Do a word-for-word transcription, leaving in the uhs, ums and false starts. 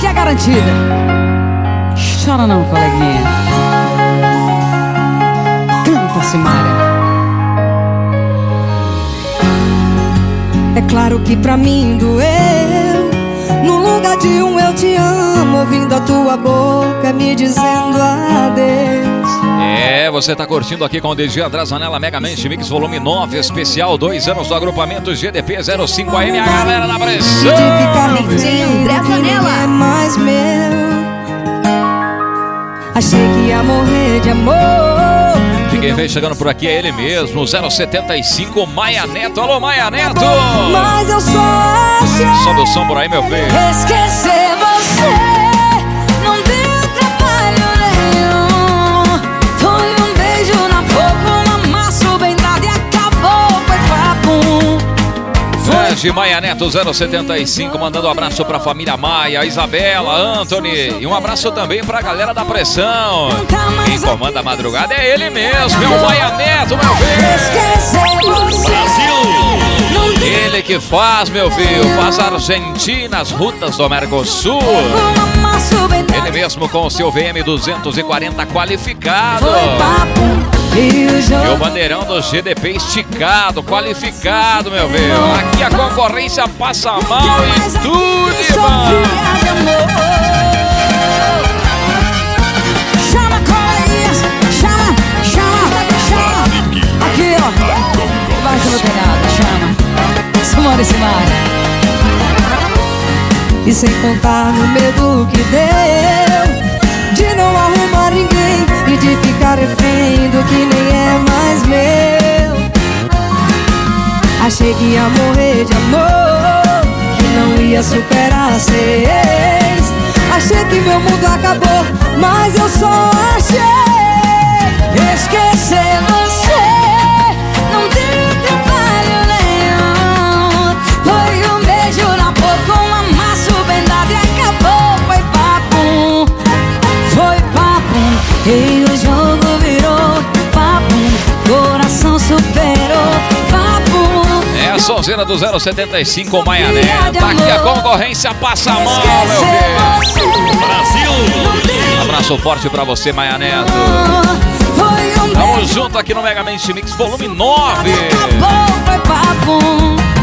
aqui é garantida. Chora não, coleguinha. Canta, Simária. É claro que pra mim doeu. No lugar de um eu te amo, ouvindo a tua boca me dizendo adeus. É, você tá curtindo aqui com o D J André Zanella, Megamente Mix Volume nove, especial dois anos do agrupamento G D P zero cinco A M, a galera da pressão. D J André Zanella é mais meu. Achei que ia morrer de amor. E quem vem chegando por aqui é ele mesmo, zero setenta e cinco, Maia Neto. Alô, Maia Neto! Mas eu só achei. Sobe o som por aí, meu filho. Esquecer você não deu trabalho nenhum. Foi um beijo na boca, um amasso bem dado e acabou, foi papo. Fred Maia Neto zero setenta e cinco, mandando um abraço pra família Maia, Isabela, Anthony. E um abraço também pra galera da pressão. Quem comanda a madrugada é ele mesmo, é o Maia Neto, meu filho. Brasil! Ele que faz, meu filho, faz a Argentina, as rutas do Mercosul. Ele mesmo com o seu V M duzentos e quarenta qualificado. E o bandeirão do G D P esticado, qualificado, meu filho. Aqui a concorrência passa mal e tudo, irmão. Chama, coleguinhas, chama, chama, chama. Aqui, ó, Baixa no telhado, chama. Simária e Simária. E sem contar no medo que deu de não arrumar ninguém e de ficar refém do que nem é mais meu. Achei que ia morrer de amor, que não ia superar ser ex. Achei que meu mundo acabou, mas eu só achei. Esquecer você não deu trabalho nenhum. Foi um beijo na boca, um amasso bem dado e acabou, foi papo. Foi papo, e o jogo virou papo. Coração superou papo. É a sonzeira do zero setenta e cinco, Maia Neto. Aqui a concorrência passa mal, meu filho. Brasil! Abraço forte pra você, Maia Neto. Tamo junto aqui no Megamente Mix Volume nove. Acabou, foi papo.